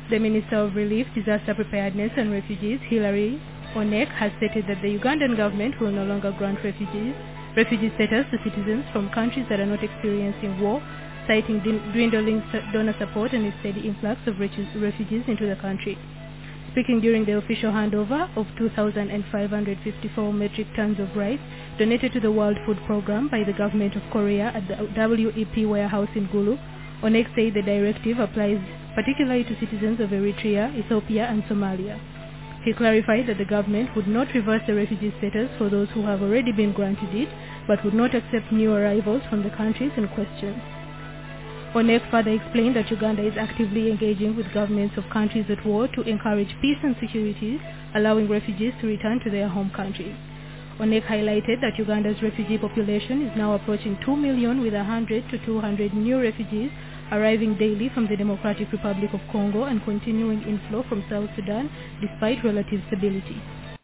The Minister of Relief, Disaster Preparedness and Refugees, Hilary Onek, has stated that the Ugandan government will no longer grant refugee status to citizens from countries that are not experiencing war, citing dwindling donor support and a steady influx of refugees into the country. Speaking during the official handover of 2,554 metric tons of rice donated to the World Food Programme by the government of Korea at the WEP warehouse in Gulu, Onek said the directive applies particularly to citizens of Eritrea, Ethiopia and Somalia. He clarified that the government would not reverse the refugee status for those who have already been granted it, but would not accept new arrivals from the countries in question. Onek further explained that Uganda is actively engaging with governments of countries at war to encourage peace and security, allowing refugees to return to their home countries. Onek highlighted that Uganda's refugee population is now approaching 2 million, with 100 to 200 new refugees arriving daily from the Democratic Republic of Congo and continuing inflow from South Sudan despite relative stability.